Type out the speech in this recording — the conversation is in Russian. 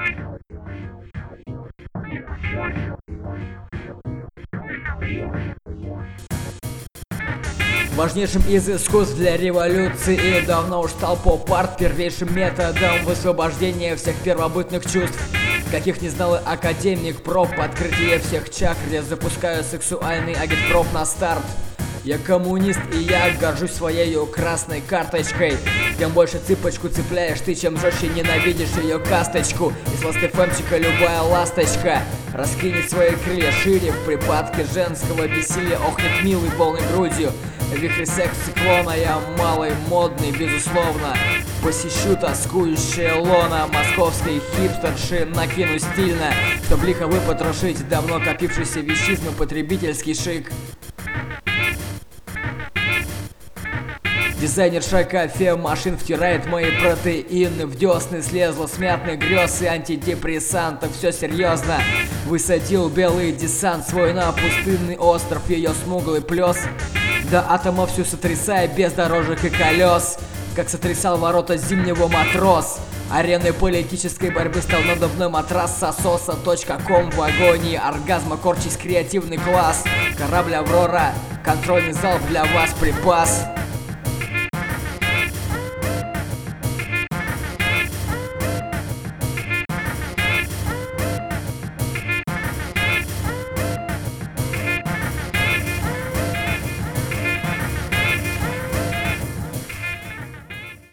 Важнейшим из искусств для революции давно уж стал поп-арт первейшим методом высвобождения всех первобытных чувств, каких не знал и академик проп. Открытие всех чакр я запускаю сексуальный агитпроп на старт. Я коммунист, и я горжусь своей красной карточкой. Тем больше цыпочку цепляешь ты, чем жестче ненавидишь ее касточку. Из ласт-ФМчика любая ласточка раскинет свои крылья шире в припадке женского бессилия, охнет милой полной грудью. Вихрь секс-циклона, я малый, модный, безусловно. Посещу тоскующее лоно московской хипстерши, накину стильно, чтоб лихо выпотрошить давно копившийся вещизм и потребительский шик. Дизайнерша кофемашин втирает мои протеины в десны, слезла с мятных грез и антидепрессантов. Все серьезно, высадил белый десант свой на пустынный остров, ее смуглый плес до атома всю сотрясая без дорожек и колес, как сотрясал ворота зимнего матрос. Ареной политической борьбы стал надувной матрас сососа.ком в агонии оргазма корчись креативный класс. Корабль Аврора, контрольный зал для вас припас.